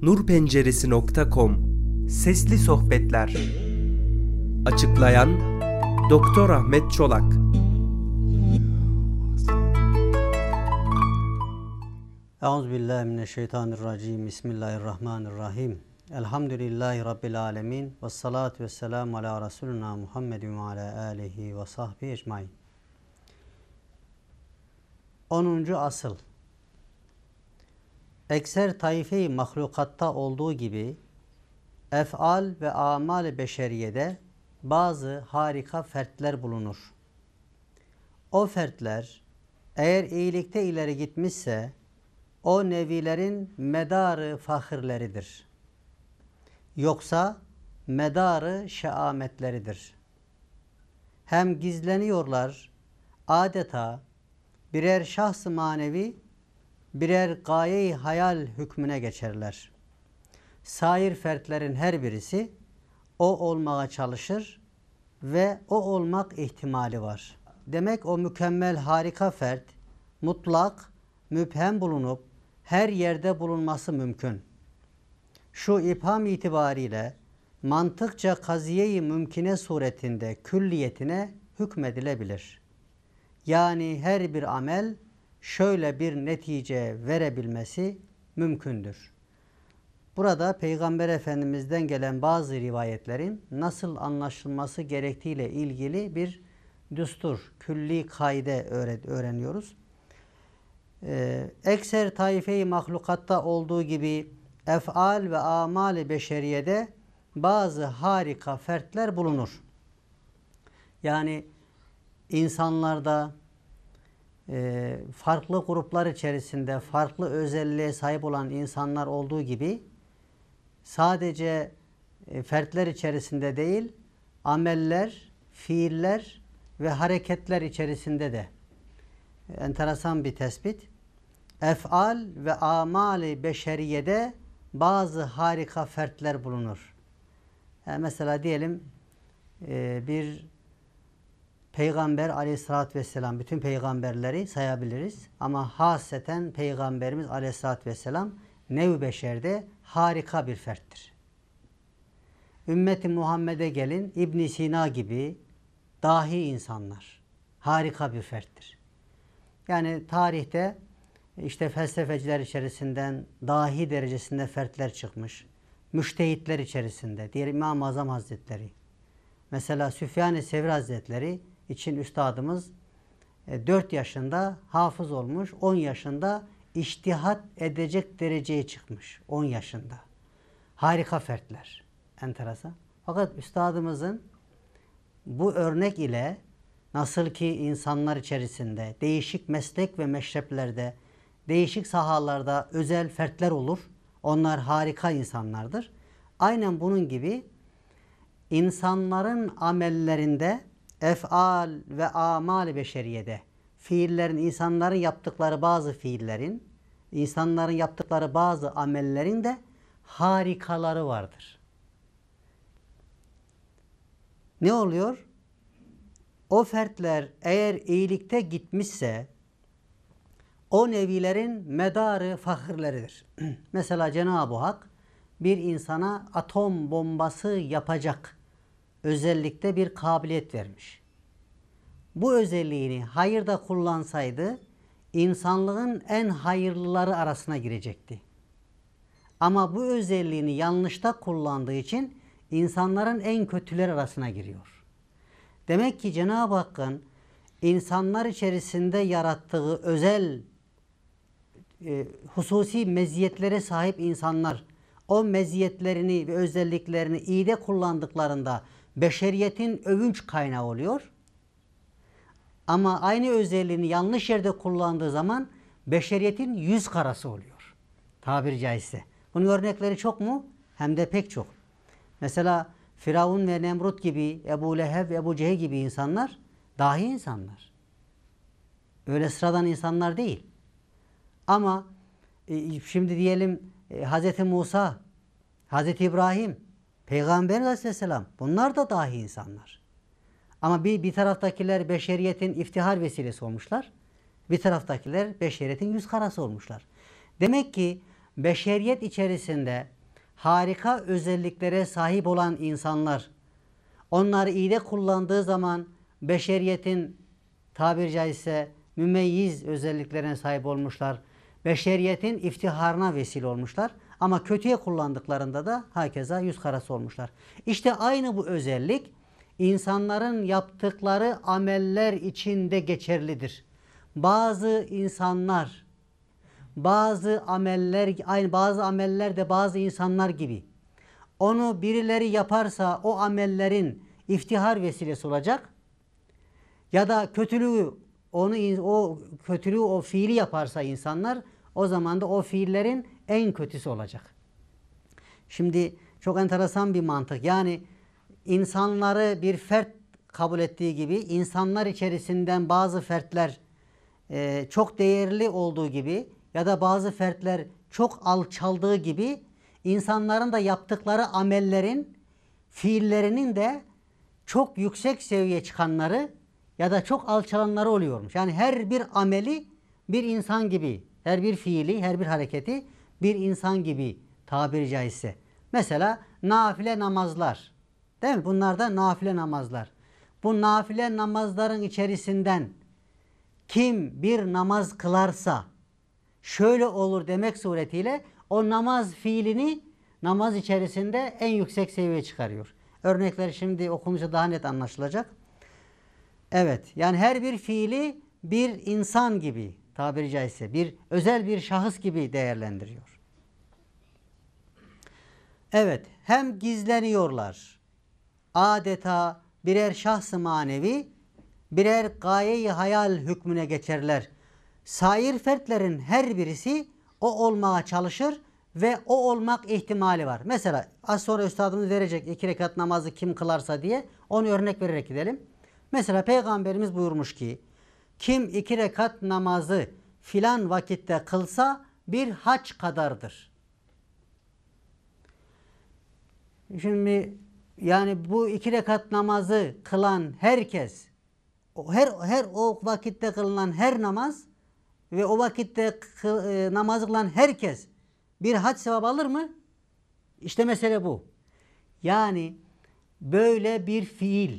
nurpenceresi.com Sesli Sohbetler. Açıklayan Doktor Ahmet Çolak. Euzubillahimineşşeytanirracim. Bismillahirrahmanirrahim. Elhamdülillahi Rabbil alemin. Vessalatu vesselamu ala Resulina Muhammedin ve ala alihi ve sahbihi ecmain. 10. asıl. Ekser taife-i mahlukatta olduğu gibi ef'al ve amal-i beşeriyede bazı harika fertler bulunur. O fertler eğer iyilikte ileri gitmişse o nevilerin medarı fahirleridir. Yoksa medarı şeametleridir. Hem gizleniyorlar, adeta birer şahs-ı manevi, birer gaye-i hayal hükmüne geçerler. Sair fertlerin her birisi o olmaya çalışır ve o olmak ihtimali var. Demek o mükemmel harika fert, mutlak, müphem bulunup her yerde bulunması mümkün. Şu ibham itibariyle mantıkça kaziye-i mümkine suretinde külliyetine hükmedilebilir. Yani her bir amel şöyle bir netice verebilmesi mümkündür. Burada Peygamber Efendimiz'den gelen bazı rivayetlerin nasıl anlaşılması gerektiğiyle ilgili bir düstur, külli kaide öğreniyoruz. Ekser taife-i mahlukatta olduğu gibi ef'al ve amal-i beşeriyede bazı harika fertler bulunur. Yani insanlarda farklı gruplar içerisinde farklı özelliğe sahip olan insanlar olduğu gibi sadece fertler içerisinde değil, ameller, fiiller ve hareketler içerisinde de enteresan bir tespit. Ef'al ve amal-i beşeriyede bazı harika fertler bulunur. Yani mesela diyelim bir Peygamber aleyhissalatü vesselam, bütün peygamberleri sayabiliriz. Ama hasreten Peygamberimiz aleyhissalatü vesselam nev-i beşerde harika bir ferttir. Ümmeti Muhammed'e gelin, İbn Sina gibi dahi insanlar. Harika bir ferttir. Yani tarihte işte felsefeciler içerisinden dahi derecesinde fertler çıkmış. Müştehitler içerisinde, diğer İmam-ı Azam Hazretleri. Mesela Süfyan-ı Sevri Hazretleri için üstadımız 4 yaşında hafız olmuş, 10 yaşında içtihat edecek dereceye çıkmış. 10 yaşında. Harika fertler. Enteresan. Fakat üstadımızın bu örnek ile nasıl ki insanlar içerisinde, değişik meslek ve meşreplerde, değişik sahalarda özel fertler olur. Onlar harika insanlardır. Aynen bunun gibi insanların amellerinde, ef'al ve amal-i beşeriyede, fiillerin, insanların yaptıkları bazı fiillerin, insanların yaptıkları bazı amellerin de harikaları vardır. Ne oluyor? O fertler eğer iyilikte gitmişse o nevilerin medarı fahirleridir. Mesela Cenab-ı Hak bir insana atom bombası yapacak özellikle bir kabiliyet vermiş. Bu özelliğini hayırda kullansaydı insanlığın en hayırlıları arasına girecekti. Ama bu özelliğini yanlışta kullandığı için insanların en kötüler arasına giriyor. Demek ki Cenab-ı Hakk'ın insanlar içerisinde yarattığı özel hususi meziyetlere sahip insanlar o meziyetlerini ve özelliklerini iyi de kullandıklarında beşeriyetin övünç kaynağı oluyor. Ama aynı özelliğini yanlış yerde kullandığı zaman beşeriyetin yüz karası oluyor. Tabiri caizse. Bunun örnekleri çok mu? Hem de pek çok. Mesela Firavun ve Nemrut gibi, Ebu Leheb ve Ebu Cehil gibi insanlar dahi insanlar. Öyle sıradan insanlar değil. Ama şimdi diyelim Hz. Musa, Hz. İbrahim, Peygamber Aleyhisselam bunlar da dahi insanlar. Ama bir taraftakiler beşeriyetin iftihar vesilesi olmuşlar. Bir taraftakiler beşeriyetin yüz karası olmuşlar. Demek ki beşeriyet içerisinde harika özelliklere sahip olan insanlar, onları iyi de kullandığı zaman beşeriyetin tabiri caizse mümeyyiz özelliklerine sahip olmuşlar. Beşeriyetin iftiharına vesile olmuşlar. Ama kötüye kullandıklarında da hakeza yüz karası olmuşlar. İşte aynı bu özellik insanların yaptıkları ameller içinde geçerlidir. Bazı insanlar, bazı ameller de bazı insanlar gibi. Onu birileri yaparsa o amellerin iftihar vesilesi olacak. Ya da o fiili yaparsa insanlar, o zaman da o fiillerin en kötüsü olacak. Şimdi çok enteresan bir mantık. Yani insanları bir fert kabul ettiği gibi, insanlar içerisinden bazı fertler çok değerli olduğu gibi ya da bazı fertler çok alçaldığı gibi, insanların da yaptıkları amellerin, fiillerinin de çok yüksek seviyeye çıkanları ya da çok alçalanları oluyormuş. Yani her bir ameli bir insan gibi, her bir fiili, her bir hareketi bir insan gibi tabiri caizse. Mesela nafile namazlar, değil mi? Bunlar da nafile namazlar. Bu nafile namazların içerisinden kim bir namaz kılarsa şöyle olur demek suretiyle o namaz fiilini namaz içerisinde en yüksek seviyeye çıkarıyor. Örnekler şimdi okununca daha net anlaşılacak. Evet, yani her bir fiili bir insan gibi tabiri caizse, bir özel bir şahıs gibi değerlendiriyor. Evet, hem gizleniyorlar, adeta birer şahs-ı manevi, birer gaye-i hayal hükmüne geçerler. Sair fertlerin her birisi o olmaya çalışır ve o olmak ihtimali var. Mesela az sonra üstadımız verecek 2 rekat namazı kim kılarsa diye, onu örnek vererek gidelim. Mesela Peygamberimiz buyurmuş ki, kim 2 rekat namazı filan vakitte kılsa bir hac kadardır. Şimdi yani bu 2 rekat namazı kılan herkes, her o vakitte kılınan her namaz ve o vakitte namaz kılan herkes bir hac sevabı alır mı? İşte mesele bu. Yani böyle bir fiil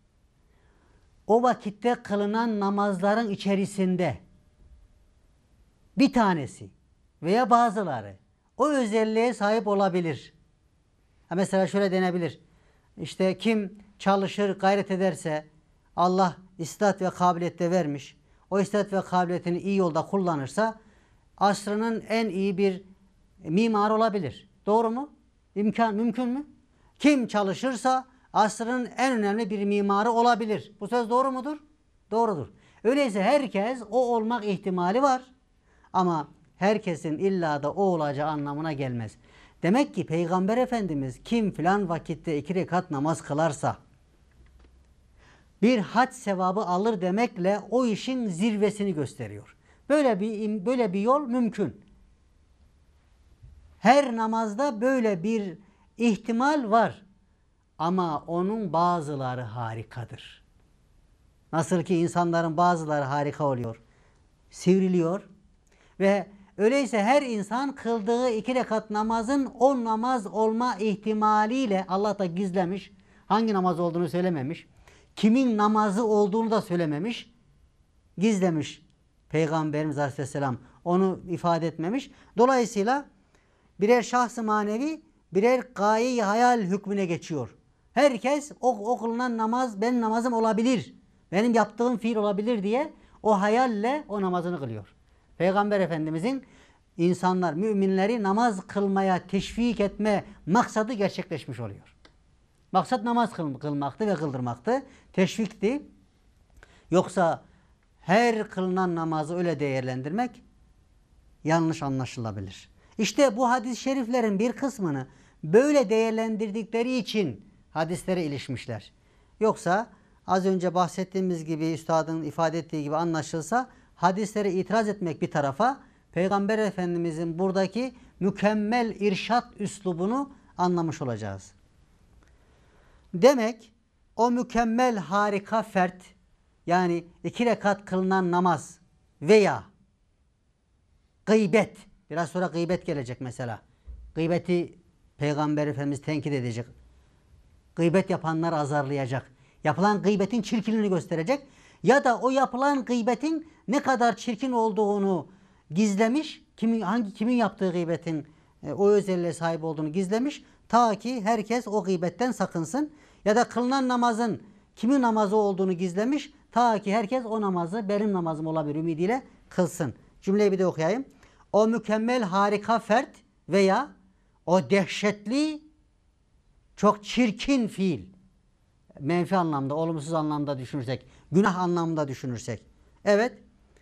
o vakitte kılınan namazların içerisinde bir tanesi veya bazıları o özelliğe sahip olabilir. Mesela şöyle denebilir. İşte kim çalışır, gayret ederse Allah istat ve kabiliyet de vermiş. O istat ve kabiliyetini iyi yolda kullanırsa asrının en iyi bir mimarı olabilir. Doğru mu? Mümkün mü? Kim çalışırsa asrının en önemli bir mimarı olabilir. Bu söz doğru mudur? Doğrudur. Öyleyse herkes o olmak ihtimali var. Ama herkesin illa da o olacağı anlamına gelmez. Demek ki Peygamber Efendimiz kim filan vakitte 2 rekat namaz kılarsa bir hac sevabı alır demekle o işin zirvesini gösteriyor. Böyle bir yol mümkün. Her namazda böyle bir ihtimal var. Ama onun bazıları harikadır. Nasıl ki insanların bazıları harika oluyor, sivriliyor ve öyleyse her insan kıldığı 2 rekat namazın o namaz olma ihtimaliyle Allah da gizlemiş. Hangi namaz olduğunu söylememiş. Kimin namazı olduğunu da söylememiş. Gizlemiş Peygamberimiz Aleyhisselam. Onu ifade etmemiş. Dolayısıyla birer şahs-ı manevi, birer gaye-i hayal hükmüne geçiyor. Herkes o kılınan namaz benim namazım olabilir, benim yaptığım fiil olabilir diye o hayalle o namazını kılıyor. Peygamber Efendimizin insanlar, müminleri namaz kılmaya teşvik etme maksadı gerçekleşmiş oluyor. Maksat namaz kılmaktı ve kıldırmaktı, teşvikti. Yoksa her kılınan namazı öyle değerlendirmek yanlış anlaşılabilir. İşte bu hadis-i şeriflerin bir kısmını böyle değerlendirdikleri için hadislere ilişmişler. Yoksa az önce bahsettiğimiz gibi, üstadın ifade ettiği gibi anlaşılsa hadislere itiraz etmek bir tarafa, Peygamber Efendimizin buradaki mükemmel irşat üslubunu anlamış olacağız. Demek o mükemmel harika fert, yani 2 rekat kılınan namaz veya gıybet Biraz sonra gıybet gelecek mesela. Gıybeti Peygamber Efendimiz tenkit edecek. Gıybet yapanları azarlayacak. Yapılan gıybetin çirkinliğini gösterecek. Ya da o yapılan gıybetin ne kadar çirkin olduğunu gizlemiş. Kimin yaptığı gıybetin o özelliğe sahip olduğunu gizlemiş. Ta ki herkes o gıybetten sakınsın. Ya da kılınan namazın kimin namazı olduğunu gizlemiş. Ta ki herkes o namazı benim namazım olabilir ümidiyle kılsın. Cümleyi bir de okuyayım. O mükemmel harika fert veya o dehşetli çok çirkin fiil. Menfi anlamda, olumsuz anlamda düşünürsek, günah anlamda düşünürsek. Evet,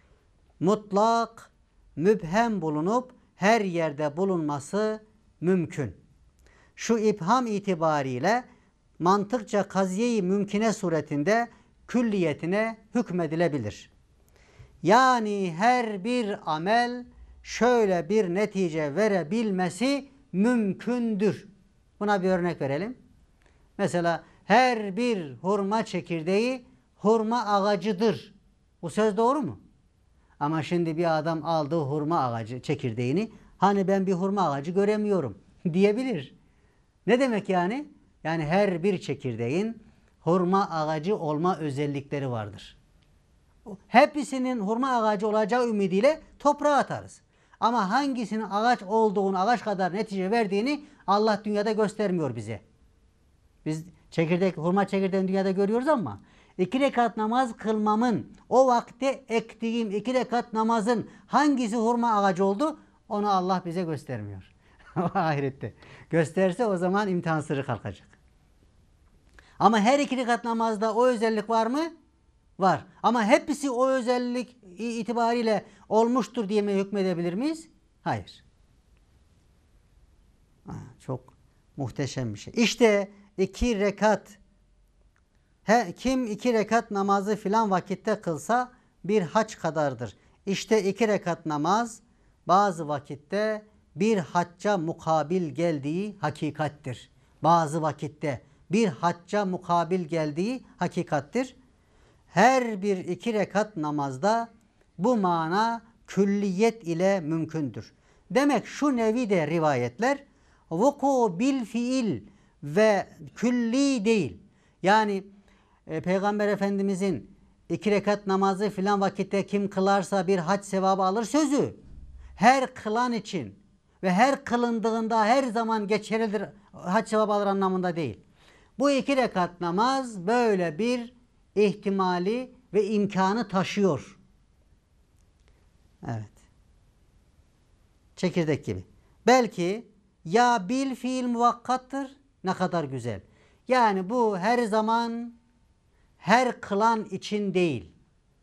mutlak, mübhem bulunup her yerde bulunması mümkün. Şu ibham itibariyle mantıkça kaziye-i mümkine suretinde külliyetine hükmedilebilir. Yani her bir amel şöyle bir netice verebilmesi mümkündür. Buna bir örnek verelim. Mesela her bir hurma çekirdeği hurma ağacıdır. Bu söz doğru mu? Ama şimdi bir adam aldı hurma ağacı çekirdeğini, hani ben bir hurma ağacı göremiyorum diyebilir. Ne demek yani? Yani her bir çekirdeğin hurma ağacı olma özellikleri vardır. Hepsinin hurma ağacı olacağı ümidiyle toprağa atarız. Ama hangisinin ağaç olduğunu, ağaç kadar netice verdiğini Allah dünyada göstermiyor bize. Biz hurma çekirdeğini dünyada görüyoruz ama 2 rekat namaz kılmamın, o vakte ektiğim 2 rekat namazın hangisi hurma ağacı oldu, onu Allah bize göstermiyor. Ahirette. Gösterse o zaman imtihan sırrı kalkacak. Ama her 2 rekat namazda o özellik var mı? Var. Ama hepsi o özellik itibariyle olmuştur diye mi hükmedebilir miyiz? Hayır. Çok muhteşem bir şey. İşte 2 rekat, kim 2 rekat namazı filan vakitte kılsa bir hac kadardır. İşte 2 rekat namaz bazı vakitte bir hacca mukabil geldiği hakikattir. Bazı vakitte bir hacca mukabil geldiği hakikattir. Her bir 2 rekat namazda bu mana külliyet ile mümkündür. Demek şu nevi de rivayetler vuku bil fiil ve külli değil. Yani Peygamber Efendimizin 2 rekat namazı filan vakitte kim kılarsa bir hac sevabı alır sözü her kılan için ve her kılındığında her zaman geçerlidir, hac sevabı alır anlamında değil. Bu 2 rekat namaz böyle bir ihtimali ve imkanı taşıyor. Evet. Çekirdek gibi. Belki ya bil fiil muvakkattır. Ne kadar güzel. Yani bu her zaman her kılan için değil.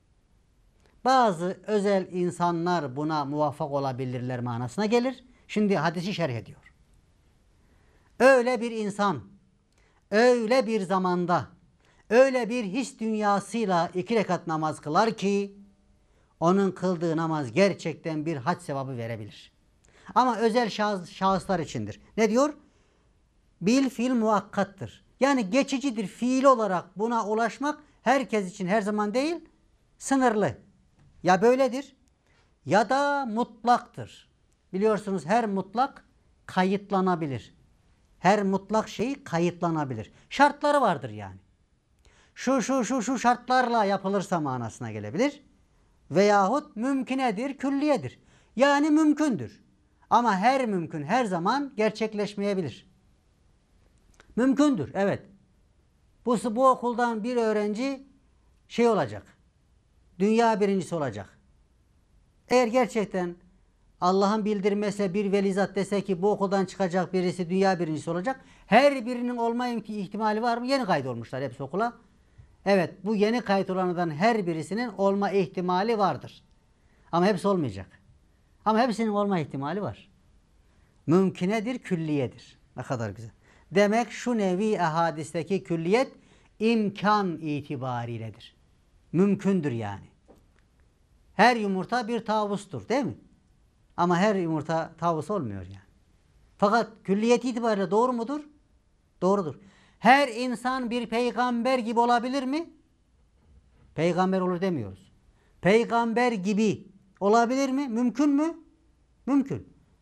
Bazı özel insanlar buna muvaffak olabilirler manasına gelir. Şimdi hadisi şerh ediyor. Öyle bir insan, öyle bir zamanda, öyle bir his dünyasıyla 2 rekat namaz kılar ki onun kıldığı namaz gerçekten bir hac sevabı verebilir. Ama özel şahıslar içindir. Ne diyor? Bil fiil muakkattır. Yani geçicidir. Fiil olarak buna ulaşmak herkes için her zaman değil, sınırlı. Ya böyledir ya da mutlaktır. Biliyorsunuz her mutlak kayıtlanabilir. Her mutlak şey kayıtlanabilir. Şartları vardır yani. Şu şartlarla yapılırsa manasına gelebilir. Veyahut mümkünedir, külliyedir. Yani mümkündür. Ama her mümkün her zaman gerçekleşmeyebilir. Mümkündür, evet. Bu okuldan bir öğrenci olacak. Dünya birincisi olacak. Eğer gerçekten Allah'ın bildirmese bir velizat dese ki bu okuldan çıkacak birisi dünya birincisi olacak. Her birinin olma ihtimali var mı? Yeni kaydolmuşlar hepsi okula. Evet, bu yeni kayıt olanlardan her birisinin olma ihtimali vardır. Ama hepsi olmayacak. Ama hepsinin olma ihtimali var. Mümkünedir, külliyedir. Ne kadar güzel. Demek şu nevi ahadisteki külliyet imkan itibariyledir. Mümkündür yani. Her yumurta bir tavustur değil mi? Ama her yumurta tavus olmuyor yani. Fakat külliyet itibariyle doğru mudur? Doğrudur. Her insan bir peygamber gibi olabilir mi? Peygamber olur demiyoruz. Peygamber gibi olabilir mi? Mümkün mü? Mümkün.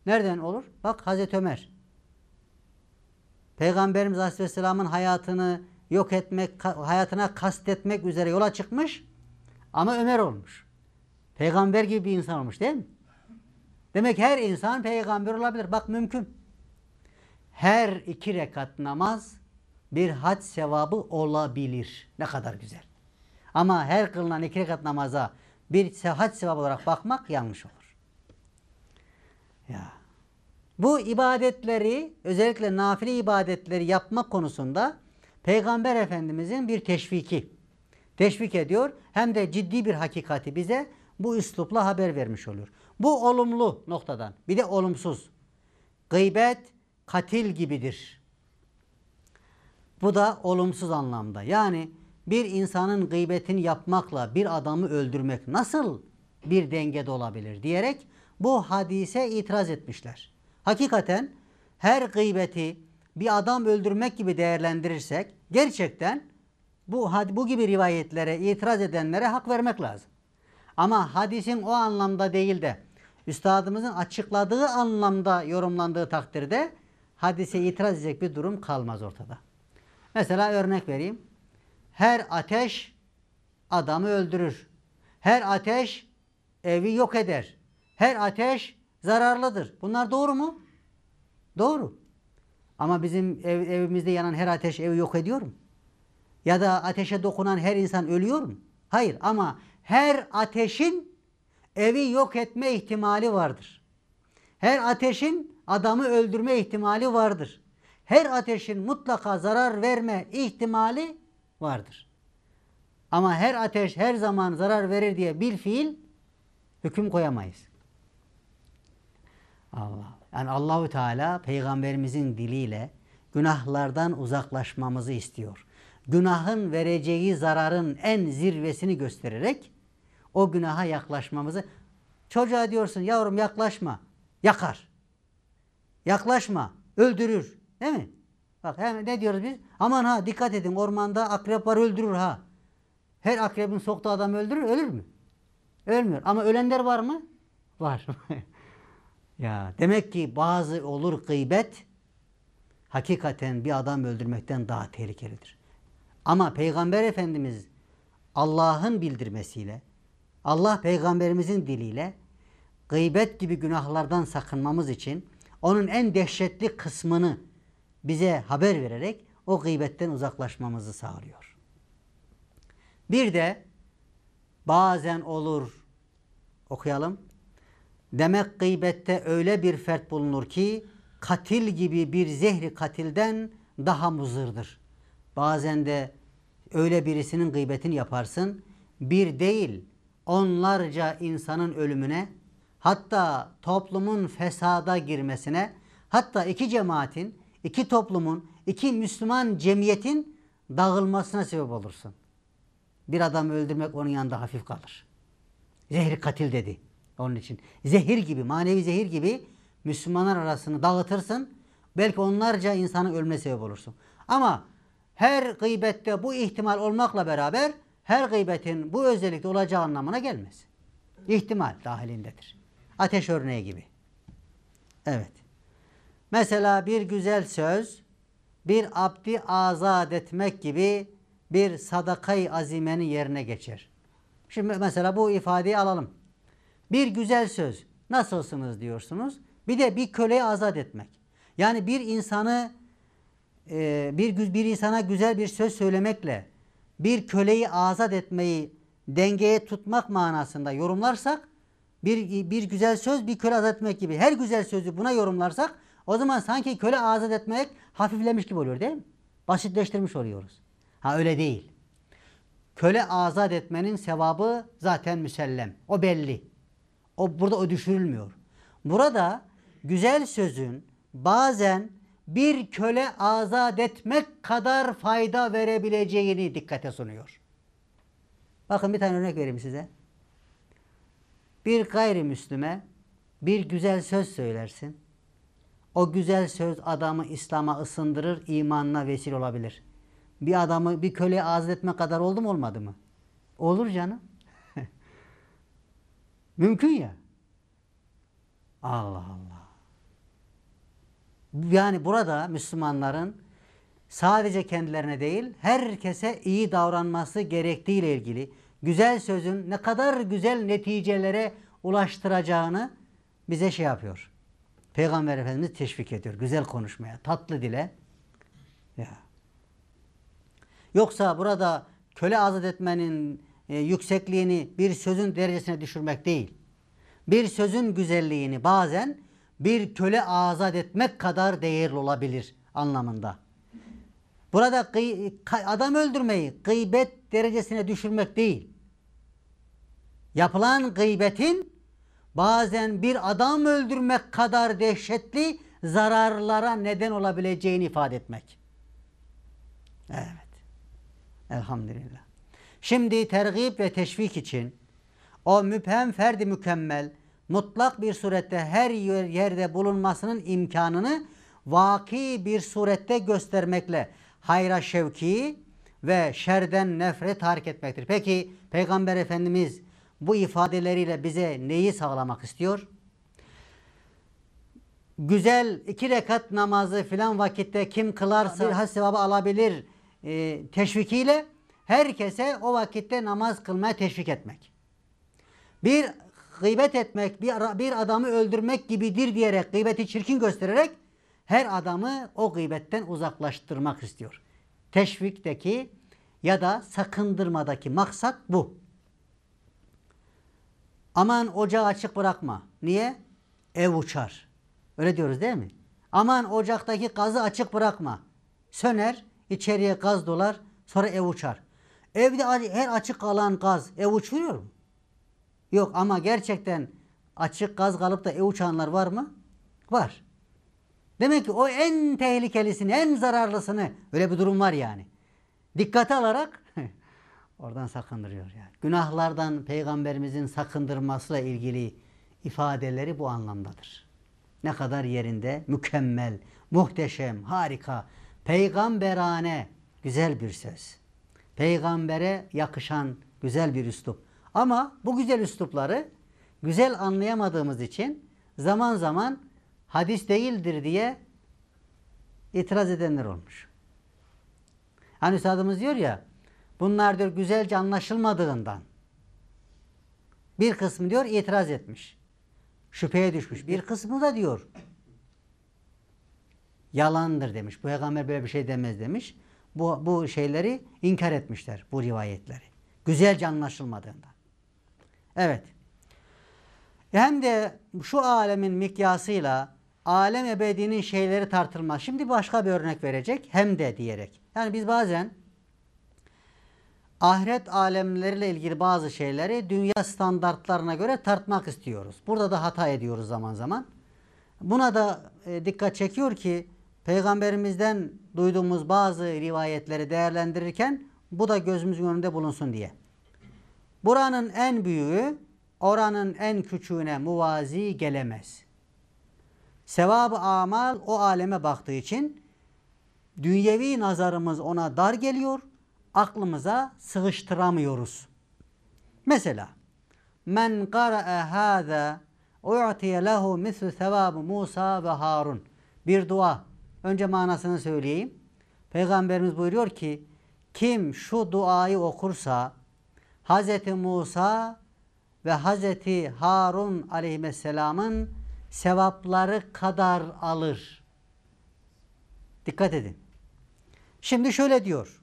Nereden olur? Bak Hazreti Ömer. Peygamberimiz Aleyhisselam'ın hayatını yok etmek, hayatına kastetmek üzere yola çıkmış ama Ömer olmuş. Peygamber gibi bir insan olmuş değil mi? Demek her insan peygamber olabilir. Bak mümkün. Her 2 rekat namaz bir hac sevabı olabilir. Ne kadar güzel. Ama her kılınan 2 rekat namaza bir hac sevabı olarak bakmak yanlış olur. Ya. Bu ibadetleri, özellikle nafile ibadetleri yapmak konusunda Peygamber Efendimizin bir teşviki. Teşvik ediyor. Hem de ciddi bir hakikati bize bu üslupla haber vermiş oluyor. Bu olumlu noktadan. Bir de olumsuz. Gıybet katil gibidir. Bu da olumsuz anlamda. Yani bir insanın gıybetini yapmakla bir adamı öldürmek nasıl bir dengede olabilir diyerek bu hadise itiraz etmişler. Hakikaten her gıybeti bir adam öldürmek gibi değerlendirirsek gerçekten bu gibi rivayetlere itiraz edenlere hak vermek lazım. Ama hadisin o anlamda değil de üstadımızın açıkladığı anlamda yorumlandığı takdirde hadise itiraz edecek bir durum kalmaz ortada. Mesela örnek vereyim. Her ateş adamı öldürür. Her ateş evi yok eder. Her ateş zararlıdır. Bunlar doğru mu? Doğru. Ama bizim evimizde yanan her ateş evi yok ediyor mu? Ya da ateşe dokunan her insan ölüyor mu? Hayır, ama her ateşin evi yok etme ihtimali vardır. Her ateşin adamı öldürme ihtimali vardır. Her ateşin mutlaka zarar verme ihtimali vardır. Ama her ateş her zaman zarar verir diye bir fiil hüküm koyamayız. Allah. Yani Allahu Teala peygamberimizin diliyle günahlardan uzaklaşmamızı istiyor. Günahın vereceği zararın en zirvesini göstererek o günaha yaklaşmamızı. Çocuğa diyorsun yavrum yaklaşma, yakar. Yaklaşma, öldürür. Değil mi? Bak hemen ne diyoruz biz? Aman ha dikkat edin, ormanda akrep var, öldürür ha. Her akrebin soktuğu adam öldürür, ölür mü? Ölmüyor. Ama ölenler var mı? Var. Ya demek ki bazı olur gıybet hakikaten bir adam öldürmekten daha tehlikelidir. Ama Peygamber Efendimiz Allah'ın bildirmesiyle, Allah peygamberimizin diliyle gıybet gibi günahlardan sakınmamız için onun en dehşetli kısmını bize haber vererek o gıybetten uzaklaşmamızı sağlıyor. Bir de bazen olur, okuyalım. Demek gıybette öyle bir fert bulunur ki katil gibi bir zehri katilden daha muzırdır. Bazen de öyle birisinin gıybetini yaparsın, bir değil onlarca insanın ölümüne, hatta toplumun fesada girmesine, hatta 2 cemaatin, 2 toplumun, 2 Müslüman cemiyetin dağılmasına sebep olursun. Bir adamı öldürmek onun yanında hafif kalır. Zehri katil dedi. Onun için zehir gibi, manevi zehir gibi Müslümanlar arasını dağıtırsın. Belki onlarca insanın ölümüne sebep olursun. Ama her gıybette bu ihtimal olmakla beraber her gıybetin bu özellikle olacağı anlamına gelmez. İhtimal dahilindedir. Ateş örneği gibi. Evet. Mesela bir güzel söz, bir abdi azat etmek gibi bir sadakayı azimenin yerine geçer. Şimdi mesela bu ifadeyi alalım. Bir güzel söz, nasılsınız diyorsunuz. Bir de bir köleyi azat etmek. Yani bir insanı bir insana güzel bir söz söylemekle bir köleyi azat etmeyi dengeye tutmak manasında yorumlarsak bir güzel söz bir köle azat etmek gibi her güzel sözü buna yorumlarsak o zaman sanki köle azat etmek hafiflemiş gibi oluyor değil mi? Basitleştirmiş oluyoruz. Ha öyle değil. Köle azat etmenin sevabı zaten müsellem. O belli. Burada o düşürülmüyor. Burada güzel sözün bazen bir köle azat etmek kadar fayda verebileceğini dikkate sunuyor. Bakın bir tane örnek vereyim size. Bir gayrimüslime bir güzel söz söylersin. O güzel söz adamı İslam'a ısındırır, imanına vesile olabilir. Bir köleyi azat etme kadar oldu mu olmadı mı? Olur canım. Mümkün ya. Allah Allah. Yani burada Müslümanların sadece kendilerine değil, herkese iyi davranması gerektiği ile ilgili güzel sözün ne kadar güzel neticelere ulaştıracağını bize şey yapıyor. Peygamber Efendimiz teşvik ediyor. Güzel konuşmaya, tatlı dile. Ya. Yoksa burada köle azat etmenin yüksekliğini bir sözün derecesine düşürmek değil. Bir sözün güzelliğini bazen bir köle azat etmek kadar değerli olabilir anlamında. Burada adam öldürmeyi gıybet derecesine düşürmek değil. Yapılan gıybetin bazen bir adam öldürmek kadar dehşetli zararlara neden olabileceğini ifade etmek. Evet. Elhamdülillah. Şimdi tergib ve teşvik için o müphem ferdi mükemmel mutlak bir surette her yerde bulunmasının imkanını vaki bir surette göstermekle hayra şevki ve şerden nefret tahrik etmektir. Peki Peygamber Efendimiz bu ifadeleriyle bize neyi sağlamak istiyor? Güzel 2 rekat namazı filan vakitte kim kılarsa bir hac sevabı alabilir teşvikiyle herkese o vakitte namaz kılmaya teşvik etmek. Bir gıybet etmek, bir adamı öldürmek gibidir diyerek, gıybeti çirkin göstererek her adamı o gıybetten uzaklaştırmak istiyor. Teşvikteki ya da sakındırmadaki maksat bu. Aman ocağı açık bırakma. Niye? Ev uçar. Öyle diyoruz değil mi? Aman ocaktaki gazı açık bırakma. Söner, içeriye gaz dolar, sonra ev uçar. Evde her açık kalan gaz ev uçuruyor mu? Yok, ama gerçekten açık gaz kalıp da ev uçanlar var mı? Var. Demek ki o en tehlikelisini, en zararlısını, öyle bir durum var yani. Dikkate alarak oradan sakındırıyor yani. Günahlardan Peygamberimizin sakındırmasıyla ilgili ifadeleri bu anlamdadır. Ne kadar yerinde, mükemmel, muhteşem, harika, peygamberane güzel bir söz. Peygambere yakışan güzel bir üslup. Ama bu güzel üslupları güzel anlayamadığımız için zaman zaman hadis değildir diye itiraz edenler olmuş. Hani üstadımız diyor ya, bunlar diyor güzelce anlaşılmadığından bir kısmı diyor itiraz etmiş. Şüpheye düşmüş. Bir kısmı da diyor yalandır demiş. Bu peygamber böyle bir şey demez demiş. Bu şeyleri inkar etmişler, bu rivayetleri. Güzelce anlaşılmadığından. Evet. Hem de şu alemin mikyasıyla alem ebedinin şeyleri tartılmaz. Şimdi başka bir örnek verecek. Hem de diyerek. Yani biz bazen ahiret alemleriyle ilgili bazı şeyleri dünya standartlarına göre tartmak istiyoruz. Burada da hata ediyoruz zaman zaman. Buna da dikkat çekiyor ki Peygamberimizden duyduğumuz bazı rivayetleri değerlendirirken bu da gözümüzün önünde bulunsun diye. Buranın en büyüğü oranın en küçüğüne muvazi gelemez. Sevab-ı amal o aleme baktığı için dünyevi nazarımız ona dar geliyor, aklımıza sığıştıramıyoruz. Mesela men qara'a hâzâ u'tiye lehu mislu sevâb-ı Musa ve Harun. Bir dua. Önce manasını söyleyeyim. Peygamberimiz buyuruyor ki kim şu duayı okursa Hz. Musa ve Hz. Harun aleyhisselamın sevapları kadar alır. Dikkat edin. Şimdi şöyle diyor.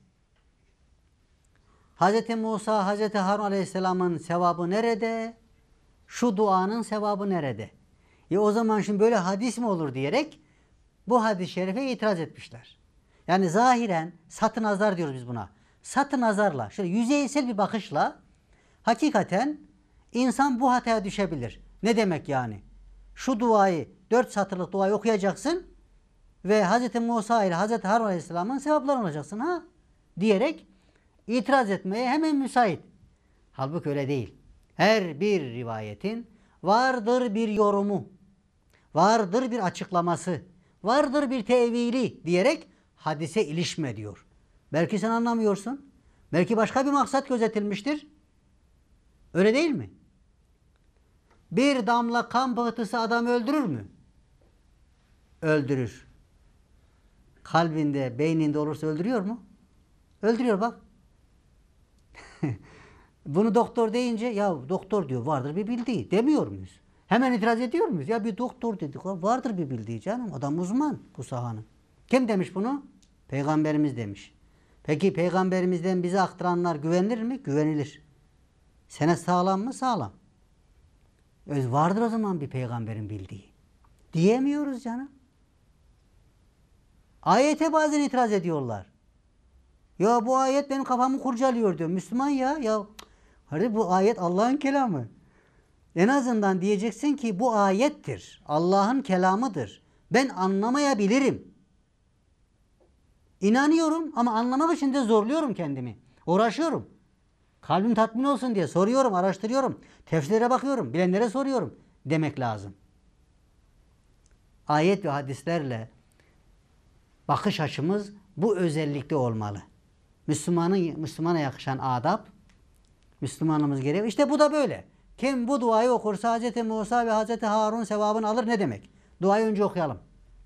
Hz. Musa, Hz. Harun aleyhisselamın sevabı nerede? Şu duanın sevabı nerede? O zaman şimdi böyle hadis mi olur diyerek bu hadis-i şerife itiraz etmişler. Yani zahiren satı nazar diyoruz biz buna. Satı nazarla, şöyle yüzeysel bir bakışla hakikaten insan bu hataya düşebilir. Ne demek yani? Şu duayı, 4 satırlık duayı okuyacaksın ve Hz. Musa ile Hz. Harun aleyhisselamın sevaplarını alacaksın ha? Diyerek itiraz etmeye hemen müsait. Halbuki öyle değil. Her bir rivayetin vardır bir yorumu, vardır bir açıklaması, vardır bir tevili diyerek hadise ilişme diyor. Belki sen anlamıyorsun. Belki başka bir maksat gözetilmiştir. Öyle değil mi? Bir damla kan pıhtısı adam öldürür mü? Öldürür. kalbinde, beyninde olursa öldürüyor mu? Öldürüyor bak. Bunu doktor deyince ya doktor diyor vardır bir bildiği demiyor muyuz? Hemen itiraz ediyor muyuz? Ya bir doktor dedik vardır bir bildiği canım. Adam uzman bu sahanın. Kim demiş bunu? Peygamberimiz demiş. Peki peygamberimizden bize aktaranlar güvenilir mi? Güvenilir. Senet sağlam mı? Sağlam. Vardır o zaman bir peygamberin bildiği. Diyemiyoruz canım. Ayete bazen itiraz ediyorlar. Ya bu ayet benim kafamı kurcalıyor diyor. Müslüman ya. Ya hadi bu ayet Allah'ın kelamı. En azından diyeceksin ki bu ayettir. Allah'ın kelamıdır. Ben anlamayabilirim. İnanıyorum ama anlamak için de zorluyorum kendimi. Uğraşıyorum. Kalbim tatmin olsun diye soruyorum, araştırıyorum. Tefsirlere bakıyorum, bilenlere soruyorum demek lazım. Ayet ve hadislerle bakış açımız bu özellikle olmalı. Müslümana yakışan adab, Müslümanımız gereği. İşte bu da böyle. Kim bu duayı okursa Hz. Musa ve Hz. Harun sevabını alır ne demek? Duayı önce okuyalım.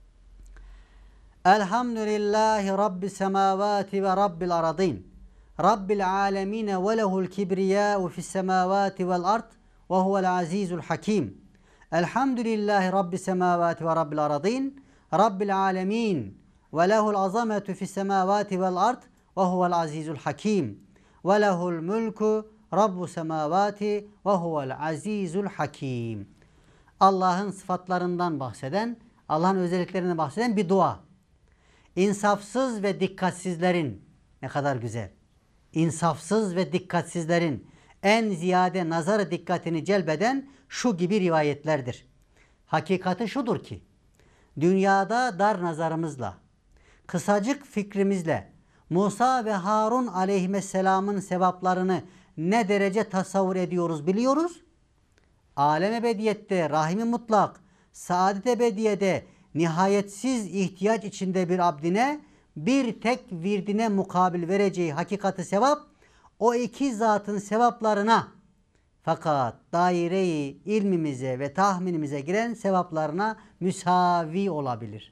Elhamdülillahi Rabbi semavati ve Rabbil aradin. Rabbil alemine ve lehul kibriyâ'u fis semavati vel ard ve huvel azizul hakim. Elhamdülillahi Rabbi semavati ve Rabbil aradin. Rabbil alemin ve lehul azametu fis semavati vel ard ve huvel azizul hakim. Ve lehul mulku Rabbu semavati ve huvel azizul hakim. Allah'ın sıfatlarından bahseden, Allah'ın özelliklerinden bahseden bir dua. İnsafsız ve dikkatsizlerin, ne kadar güzel. İnsafsız ve dikkatsizlerin en ziyade nazarı dikkatini celbeden şu gibi rivayetlerdir. Hakikati şudur ki, dünyada dar nazarımızla, kısacık fikrimizle Musa ve Harun aleyhisselamın sevaplarını ne derece tasavvur ediyoruz biliyoruz. Alem ebediyette, rahim-i mutlak, saadet ebediyede nihayetsiz ihtiyaç içinde bir abdine bir tek virdine mukabil vereceği hakikati sevap o iki zatın sevaplarına fakat daire-i ilmimize ve tahminimize giren sevaplarına müsavi olabilir.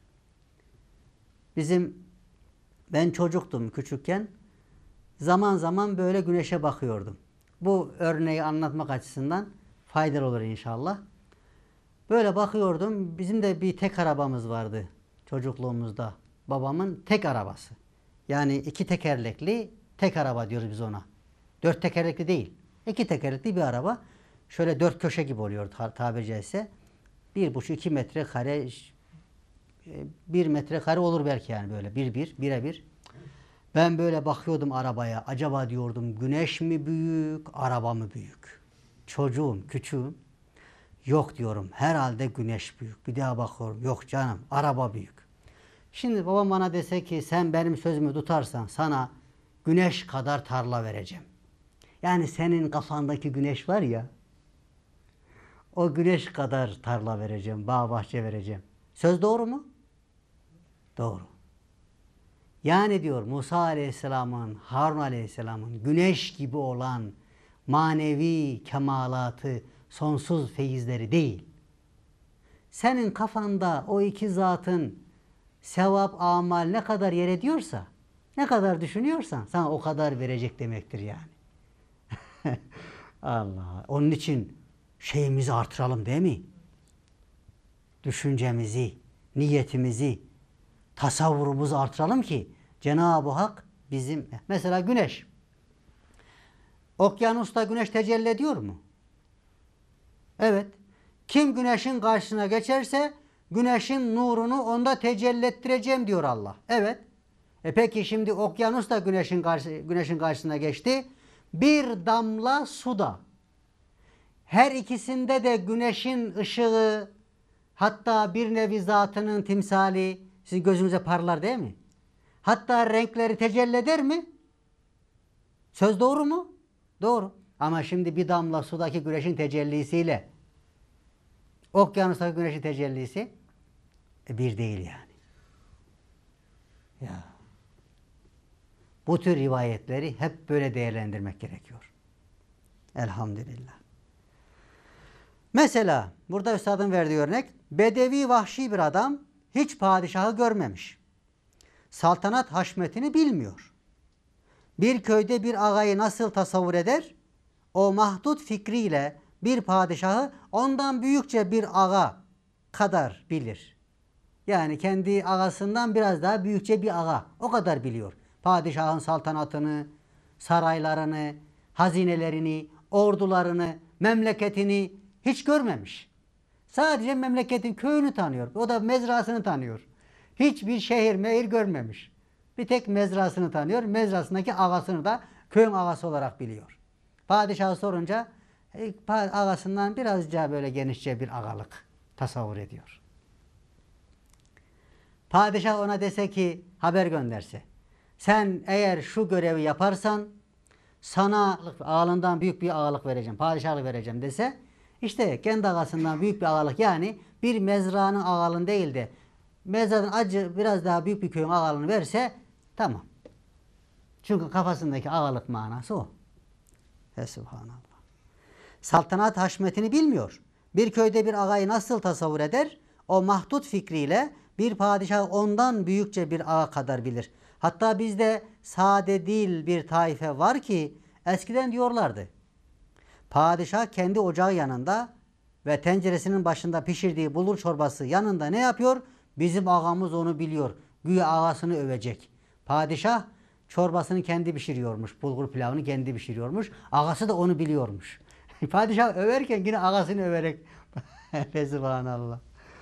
Ben çocuktum küçükken zaman zaman böyle güneşe bakıyordum. Bu örneği anlatmak açısından faydalı olur inşallah. Böyle bakıyordum. Bizim de bir tek arabamız vardı çocukluğumuzda. Babamın tek arabası. Yani iki tekerlekli tek araba diyoruz biz ona. Dört tekerlekli değil. İki tekerlekli bir araba. Şöyle dört köşe gibi oluyor tabiri caizse. 1,5-2 metrekare 1 metrekare olur belki yani böyle birebir. Ben böyle bakıyordum arabaya. Acaba diyordum güneş mi büyük, araba mı büyük? Çocuğum, küçüğüm. Yok diyorum herhalde güneş büyük. Bir daha bakıyorum. Yok canım araba büyük. Şimdi babam bana dese ki sen benim sözümü tutarsan sana güneş kadar tarla vereceğim. Yani senin kafandaki güneş var ya o güneş kadar tarla vereceğim, bağ bahçe vereceğim. Söz doğru mu? Doğru. Yani diyor Musa Aleyhisselam'ın, Harun Aleyhisselam'ın güneş gibi olan manevi kemalatı, sonsuz feyizleri değil. Senin kafanda o iki zatın sevap, amal ne kadar yer ediyorsa, ne kadar düşünüyorsan sana o kadar verecek demektir yani. Allah. Onun için şeyimizi artıralım değil mi? Düşüncemizi, niyetimizi, tasavvurumuzu artıralım ki Cenab-ı Hak bizim mesela güneş. Okyanusta güneş tecelli ediyor mu? Evet. Kim güneşin karşısına geçerse güneşin nurunu onda tecelli ettireceğim diyor Allah. Evet. Peki şimdi okyanus da güneşin karşısına geçti. Bir damla suda. Her ikisinde de güneşin ışığı hatta bir nevi zatının timsali sizin gözünüze parlar değil mi? Hatta renkleri tecelli eder mi? Söz doğru mu? Doğru. Ama şimdi bir damla sudaki güneşin tecellisiyle okyanustaki güneşin tecellisi bir değil yani. Ya. Bu tür rivayetleri hep böyle değerlendirmek gerekiyor. Elhamdülillah. Mesela burada üstadın verdiği örnek bedevi vahşi bir adam hiç padişahı görmemiş. saltanat haşmetini bilmiyor. Bir köyde bir ağayı nasıl tasavvur eder? O mahdut fikriyle bir padişahı ondan büyükçe bir ağa kadar bilir. Yani kendi ağasından biraz daha büyükçe bir ağa. O kadar biliyor. Padişahın saltanatını, saraylarını, hazinelerini, ordularını, memleketini hiç görmemiş. Sadece memleketin köyünü tanıyor. O da mezrasını tanıyor. Hiçbir şehir mehir görmemiş. Bir tek mezrasını tanıyor. Mezrasındaki ağasını da köyün ağası olarak biliyor. Padişahı sorunca ağasından birazca böyle genişçe bir ağalık tasavvur ediyor. Padişah ona dese ki, haber gönderse, sen eğer şu görevi yaparsan sana ağalından büyük bir ağalık vereceğim, padişahlık vereceğim dese, işte kendi ağasından büyük bir ağalık, yani bir mezranın ağalığını değil de mezranın acı biraz daha büyük bir köyün ağalığını verse tamam. Çünkü kafasındaki ağalık manası o. Subhanallah. Saltanat haşmetini bilmiyor. Bir köyde bir ağayı nasıl tasavvur eder? O mahdut fikriyle bir padişah ondan büyükçe bir ağa kadar bilir. Hatta bizde sade değil bir taife var ki eskiden diyorlardı. Padişah kendi ocağı yanında ve tenceresinin başında pişirdiği bulgur çorbası yanında ne yapıyor? Bizim ağamız onu biliyor. Güya ağasını övecek. Padişah çorbasını kendi pişiriyormuş. Bulgur pilavını kendi pişiriyormuş. Ağası da onu biliyormuş. Padişah överken yine ağasını överek. Subhanallah.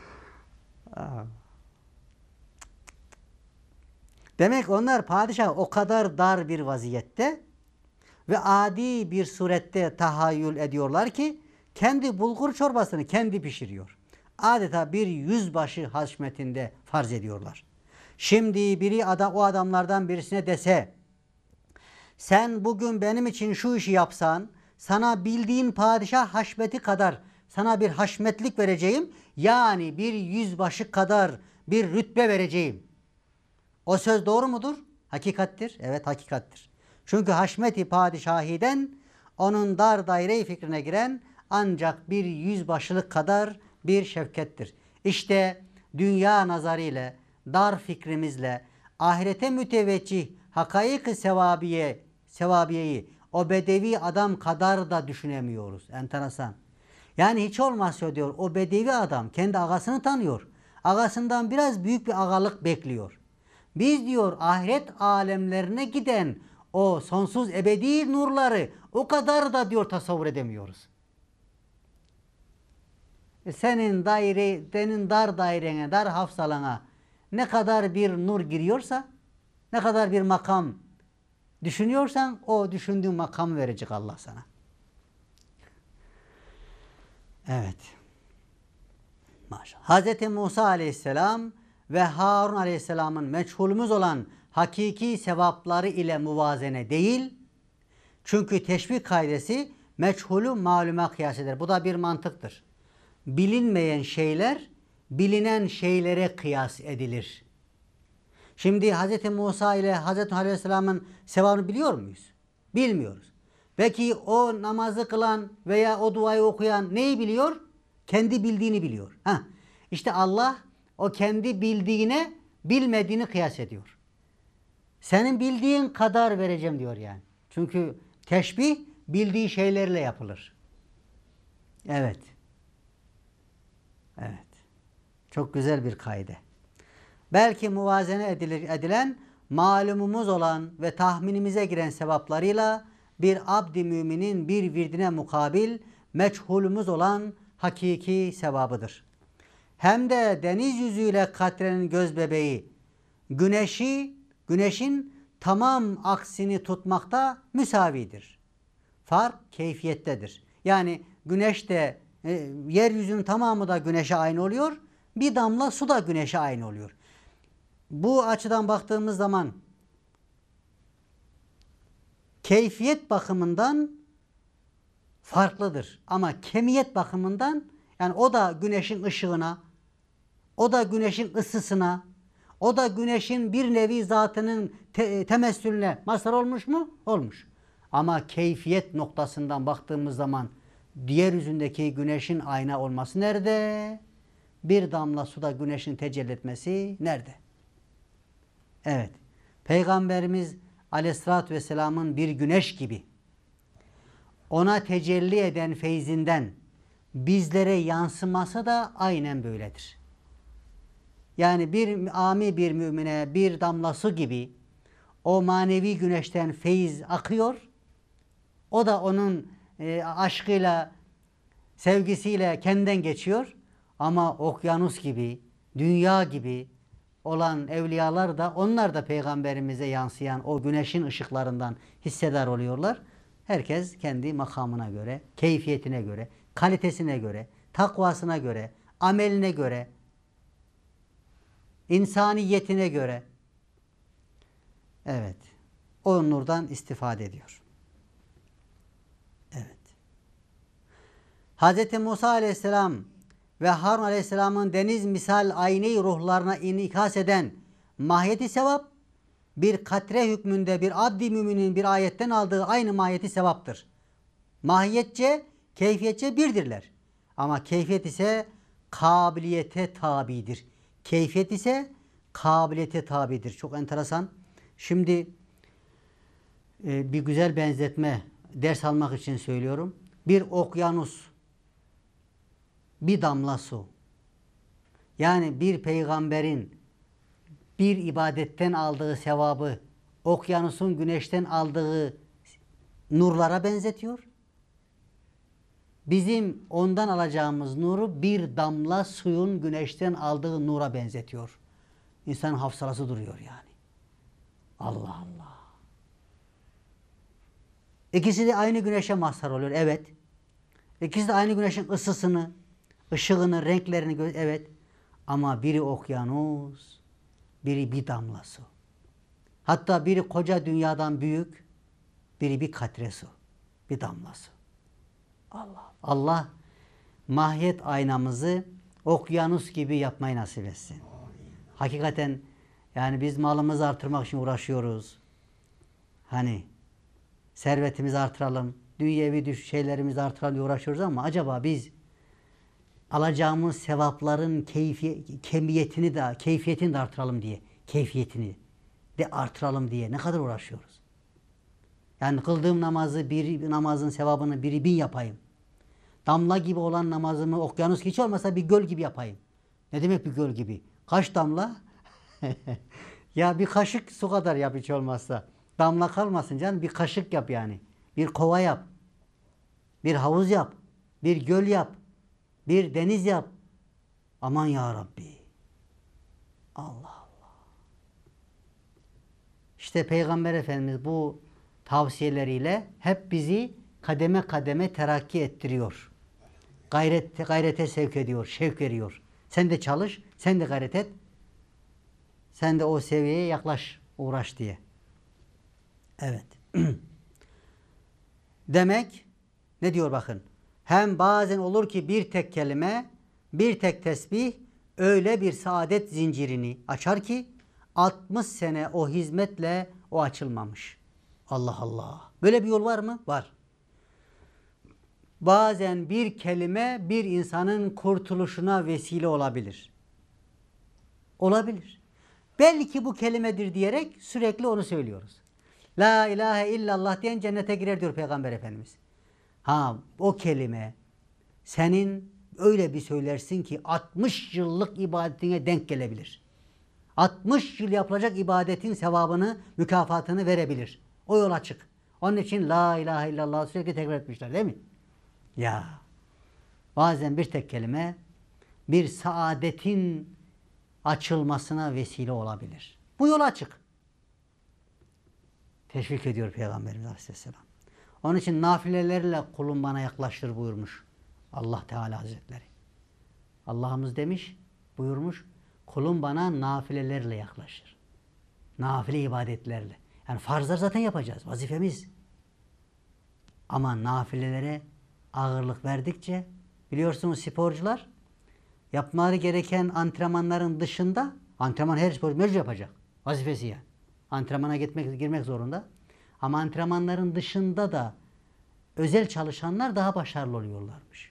Demek onlar padişah o kadar dar bir vaziyette ve adi bir surette tahayyül ediyorlar ki kendi bulgur çorbasını kendi pişiriyor. Adeta bir yüzbaşı haşmetinde farz ediyorlar. Şimdi biri o adamlardan birisine dese, sen bugün benim için şu işi yapsan sana bildiğin padişah haşmeti kadar sana bir haşmetlik vereceğim. Yani bir yüzbaşı kadar bir rütbe vereceğim. O söz doğru mudur? Hakikattir. Evet, hakikattir. Çünkü haşmeti padişahiden onun dar daire-i fikrine giren ancak bir yüzbaşılık kadar bir şevkettir. İşte dünya nazarıyla, dar fikrimizle ahirete müteveccih hakaik-i sevabiyeyi o bedevi adam kadar da düşünemiyoruz. Enteresan. Yani hiç olmazsa diyor o bedevi adam kendi ağasını tanıyor. Ağasından biraz büyük bir ağalık bekliyor. Biz diyor ahiret alemlerine giden o sonsuz ebedi nurları o kadar da diyor tasavvur edemiyoruz. Senin dar dairene, dar hafsalana ne kadar bir nur giriyorsa, ne kadar bir makam düşünüyorsan o düşündüğün makam verecek Allah sana. Evet. Maşallah. Hz. Musa aleyhisselam ve Harun aleyhisselamın meçhulümüz olan hakiki sevapları ile muvazene değil. Çünkü teşbih kaidesi meçhulü maluma kıyas eder. Bu da bir mantıktır. Bilinmeyen şeyler bilinen şeylere kıyas edilir. Şimdi Hz. Musa ile Hz. Aleyhisselam'ın sevabını biliyor muyuz? Bilmiyoruz. Peki o namazı kılan veya o duayı okuyan neyi biliyor? Kendi bildiğini biliyor. İşte Allah o kendi bildiğine bilmediğini kıyas ediyor. Senin bildiğin kadar vereceğim diyor yani. Çünkü teşbih bildiği şeylerle yapılır. Evet. Evet. Çok güzel bir kaide. Belki muvazene edilen malumumuz olan ve tahminimize giren sevaplarıyla bir abd-i müminin bir virdine mukabil meçhulümüz olan hakiki sevabıdır. Hem de deniz yüzüyle katrenin göz bebeği güneşin tamam aksini tutmakta müsavidir. Fark keyfiyettedir. Yani güneş de yeryüzünün tamamı da güneşe aynı oluyor. Bir damla su da güneşe aynı oluyor. Bu açıdan baktığımız zaman keyfiyet bakımından farklıdır. Ama kemiyet bakımından yani o da güneşin ışığına, o da güneşin ısısına, o da güneşin bir nevi zatının temessülüne mazhar olmuş mu? Olmuş. Ama keyfiyet noktasından baktığımız zaman diğer yüzündeki güneşin ayna olması nerede? Bir damla suda güneşin tecelli etmesi nerede? Evet. Peygamberimiz Aleyhisselatü Vesselam'ın bir güneş gibi ona tecelli eden feyzinden bizlere yansıması da aynen böyledir. Yani bir ami bir mümine bir damla su gibi o manevi güneşten feyiz akıyor. O da onun aşkıyla, sevgisiyle kendinden geçiyor. Ama okyanus gibi, dünya gibi olan evliyalar da onlar da peygamberimize yansıyan o güneşin ışıklarından hissedar oluyorlar. Herkes kendi makamına göre, keyfiyetine göre, kalitesine göre, takvasına göre, ameline göre, insaniyetine göre evet o nurdan istifade ediyor. Evet. Hz. Musa Aleyhisselam ve Harun Aleyhisselam'ın deniz misal ayni ruhlarına inikas eden mahiyeti sevap, bir katre hükmünde bir abd-i müminin bir ayetten aldığı aynı mahiyeti sevaptır. Mahiyetçe, keyfiyetçe birdirler. Ama keyfiyet ise kabiliyete tabidir. Keyfiyet ise kabiliyete tabidir. Çok enteresan. Şimdi bir güzel benzetme ders almak için söylüyorum. Bir okyanus, bir damla su. Yani bir peygamberin bir ibadetten aldığı sevabı okyanusun güneşten aldığı nurlara benzetiyor. Bizim ondan alacağımız nuru bir damla suyun güneşten aldığı nura benzetiyor. İnsanın hafsalası duruyor yani. Allah Allah. İkisi de aynı güneşe mazhar oluyor. Evet. İkisi de aynı güneşin ısısını, ışığını, renklerini evet. Ama biri okyanus, biri bir damla su. Hatta biri koca dünyadan büyük, biri bir katre su, bir damla su. Allah. Allah mahiyet aynamızı okyanus gibi yapmayı nasip etsin. Hakikaten yani biz malımızı artırmak için uğraşıyoruz. Hani servetimizi artıralım, dünyevi şeylerimizi artıralım diye uğraşıyoruz ama acaba biz alacağımız sevapların keyfiyetini de artıralım diye, keyfiyetini de artıralım diye ne kadar uğraşıyoruz? Yani kıldığım namazı, bir namazın sevabını 1000 yapayım. Damla gibi olan namazımı okyanus hiç olmasa bir göl gibi yapayım. Ne demek bir göl gibi? Kaç damla? Ya bir kaşık su kadar yap hiç olmazsa. Damla kalmasın canım. Bir kaşık yap yani. Bir kova yap. Bir havuz yap. Bir göl yap. Bir deniz yap. Aman ya Rabbi. Allah Allah. İşte Peygamber Efendimiz bu tavsiyeleriyle hep bizi kademe kademe terakki ettiriyor. Gayrete sevk ediyor, şevk veriyor. Sen de çalış, sen de gayret et. Sen de o seviyeye yaklaş, uğraş diye. Evet. Demek ne diyor bakın. Hem bazen olur ki bir tek kelime, bir tek tesbih öyle bir saadet zincirini açar ki 60 sene o hizmetle o açılmamış. Allah Allah. Böyle bir yol var mı? Var. Bazen bir kelime bir insanın kurtuluşuna vesile olabilir. Olabilir. Belki bu kelimedir diyerek sürekli onu söylüyoruz. La ilahe illallah diyen cennete girer diyor Peygamber Efendimiz. Ha o kelime senin öyle bir söylersin ki 60 yıllık ibadetine denk gelebilir. 60 yıl yapılacak ibadetin sevabını, mükafatını verebilir. O yol açık. Onun için la ilahe illallah sürekli tekrar etmişler değil mi? Ya bazen bir tek kelime bir saadetin açılmasına vesile olabilir. Bu yol açık. Teşvik ediyor Peygamberimiz Aleyhisselam. Onun için nafilelerle kulum bana yaklaştır buyurmuş Allah Teala Hazretleri. Allah'ımız demiş, buyurmuş, kulum bana nafilelerle yaklaşır. Nafile ibadetlerle. Yani farzlar zaten yapacağız, vazifemiz. Ama nafilelere ağırlık verdikçe, biliyorsunuz sporcular, yapmaları gereken antrenmanların dışında, antrenman her sporcu mecbur yapacak, vazifesi yani. Antrenmana girmek zorunda. Ama antrenmanların dışında da özel çalışanlar daha başarılı oluyorlarmış.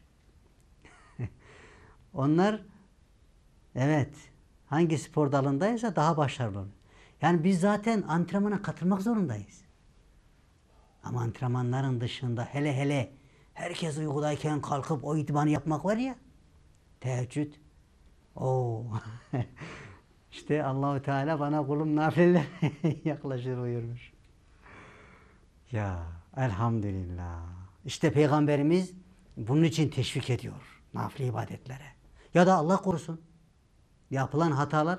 Onlar evet hangi spor dalındaysa daha başarılı oluyor. Yani biz zaten antrenmana katılmak zorundayız. Ama antrenmanların dışında hele hele herkes uykudayken kalkıp o idmanı yapmak var ya, teheccüd. Oo. İşte Allahu Teala bana kulum nafileler yaklaşır buyurmuş. Ya elhamdülillah. İşte Peygamberimiz bunun için teşvik ediyor nafile ibadetlere. Ya da Allah korusun yapılan hatalar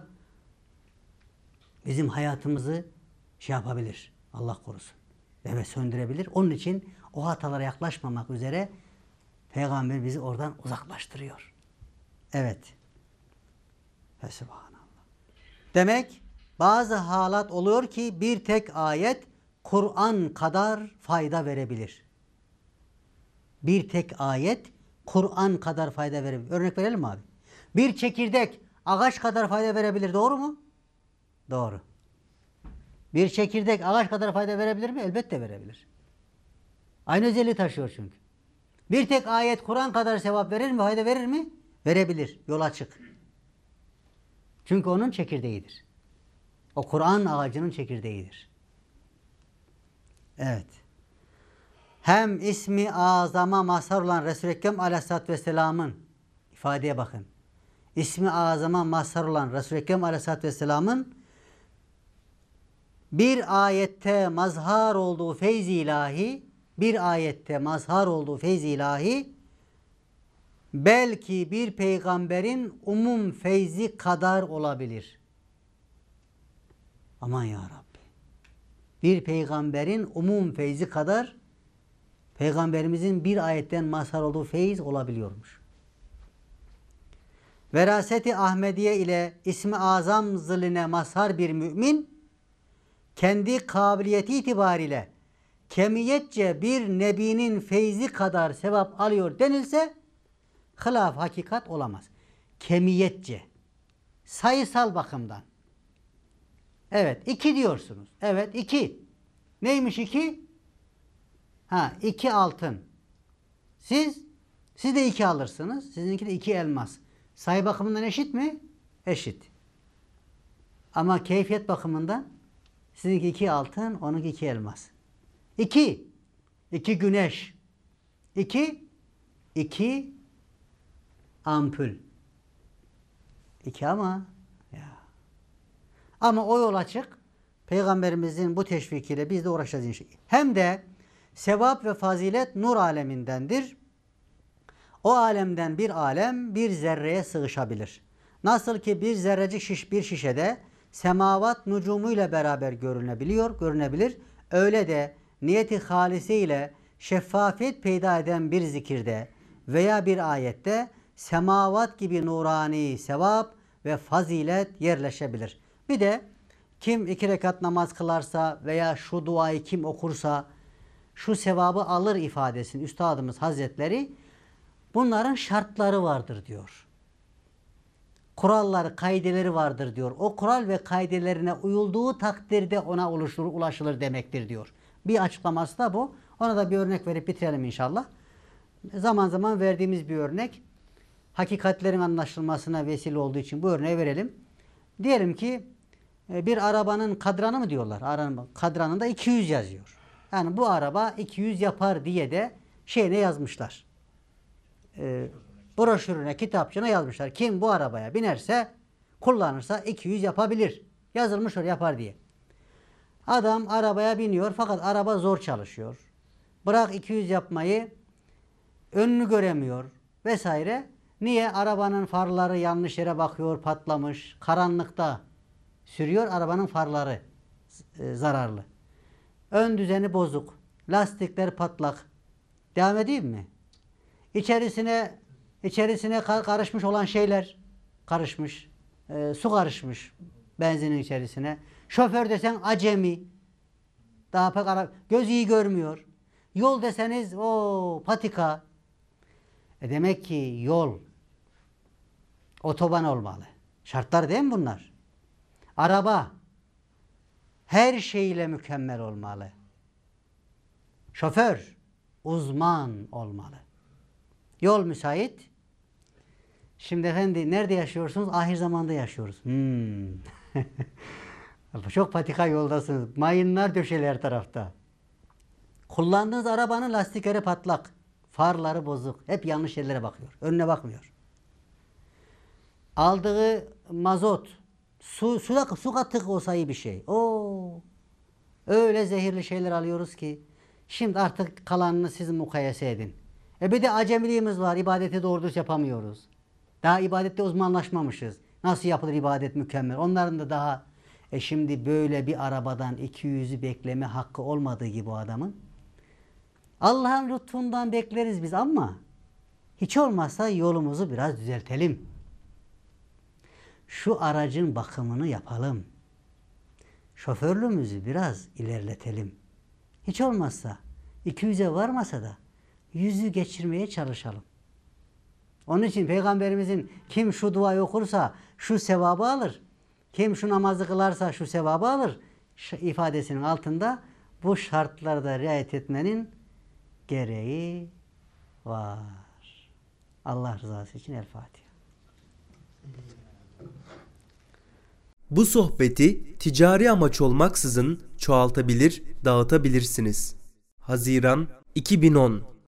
bizim hayatımızı şey yapabilir. Allah korusun. Ve söndürebilir. Onun için o hatalara yaklaşmamak üzere Peygamber bizi oradan uzaklaştırıyor. Evet. Fesubhanallah. Demek bazı halat oluyor ki bir tek ayet Kur'an kadar fayda verebilir. Bir tek ayet Kur'an kadar fayda verebilir. Örnek verelim mi abi? Bir çekirdek ağaç kadar fayda verebilir. Doğru mu? Doğru. Bir çekirdek ağaç kadar fayda verebilir mi? Elbette verebilir. Aynı özelliği taşıyor çünkü. Bir tek ayet Kur'an kadar sevap verir mi? Fayda verir mi? Verebilir. Yol açık. Çünkü onun çekirdeğidir. O Kur'an ağacının çekirdeğidir. Evet. Hem ismi azama mazhar olan Resul-i Ekrem Aleyhisselatü Vesselam'ın ifadeye bakın. İsmi azama mazhar olan Resul-i Ekrem Aleyhisselatü Vesselam'ın bir ayette mazhar olduğu feyz-i ilahi, bir ayette mazhar olduğu feyz-i ilahi belki bir peygamberin umum feyzi kadar olabilir. Aman ya Rabbi. Bir peygamberin umum feyzi kadar Peygamberimizin bir ayetten mazhar olduğu feyiz olabiliyormuş. Veraseti Ahmediye ile ismi azam zilline mazhar bir mümin kendi kabiliyeti itibariyle kemiyetçe bir nebinin feyzi kadar sevap alıyor denilse hilaf hakikat olamaz. Kemiyetçe. Sayısal bakımdan. Evet 2 diyorsunuz. Evet 2. Neymiş 2? 2 altın. Siz de 2 alırsınız. Sizinki de 2 elmas. Sayı bakımından eşit mi? Eşit. Ama keyfiyet bakımından sizinki 2 altın, onunki 2 elmas. 2 güneş. 2 ampul. 2 ama ya. Ama o yol açık. Peygamberimizin bu teşvikiyle biz de uğraşacağız inşallah. Hem de sevap ve fazilet nur alemindendir. O alemden bir alem bir zerreye sığışabilir. Nasıl ki bir zerrecik bir şişede semavat nucumuyla beraber görünebilir. Öyle de niyeti halisi ile şeffafiyet peyda eden bir zikirde veya bir ayette semavat gibi nurani sevap ve fazilet yerleşebilir. Bir de kim 2 rekat namaz kılarsa veya şu duayı kim okursa şu sevabı alır ifadesini Üstadımız Hazretleri bunların şartları vardır diyor. Kuralları, kaideleri vardır diyor. O kural ve kaidelerine uyulduğu takdirde ona ulaşılır demektir diyor. Bir açıklaması da bu. Ona da bir örnek verip bitirelim inşallah. Zaman zaman verdiğimiz bir örnek. Hakikatlerin anlaşılmasına vesile olduğu için bu örneği verelim. Diyelim ki bir arabanın kadranı mı diyorlar? Kadranında 200 yazıyor. Yani bu araba 200 yapar diye de şeyine yazmışlar. Broşürüne, kitapçığına yazmışlar. Kim bu arabaya binerse, kullanırsa 200 yapabilir. Yazılmış yapar diye. Adam arabaya biniyor fakat araba zor çalışıyor. Bırak 200 yapmayı, önünü göremiyor vesaire. Niye? Arabanın farları yanlış yere bakıyor, patlamış. Karanlıkta sürüyor, arabanın farları zararlı. Ön düzeni bozuk. Lastikler patlak. Devam edeyim mi? İçerisine karışmış olan şeyler karışmış. Su karışmış benzinin içerisine. Şoför desen acemi. Daha pek göz iyi görmüyor. Yol deseniz o patika. Demek ki yol otoban olmalı. Şartlar değil mi bunlar? Araba her şeyle mükemmel olmalı. Şoför uzman olmalı. Yol müsait. Şimdi efendi nerede yaşıyorsunuz? Ahir zamanda yaşıyoruz. Çok patika yoldasınız. Mayınlar döşeli her tarafta. Kullandığınız arabanın lastikleri patlak. Farları bozuk. Hep yanlış yerlere bakıyor. Önüne bakmıyor. Aldığı mazot, su katık olsa iyi bir şey. Öyle zehirli şeyler alıyoruz ki. Şimdi artık kalanını siz mukayese edin. Bir de acemiliğimiz var. İbadeti doğru düz yapamıyoruz. Daha ibadette uzmanlaşmamışız. Nasıl yapılır ibadet mükemmel. Onların da daha şimdi böyle bir arabadan 200'ü bekleme hakkı olmadığı gibi o adamın. Allah'ın lütfundan bekleriz biz ama hiç olmazsa yolumuzu biraz düzeltelim. Şu aracın bakımını yapalım. Şoförlüğümüzü biraz ilerletelim. Hiç olmazsa 200'e varmasa da 100'ü geçirmeye çalışalım. Onun için Peygamberimizin kim şu duayı okursa şu sevabı alır, kim şu namazı kılarsa şu sevabı alır ifadesinin altında bu şartlarda riayet etmenin gereği var. Allah rızası için El Fatiha. Bu sohbeti ticari amaç olmaksızın çoğaltabilir, dağıtabilirsiniz. Haziran 2010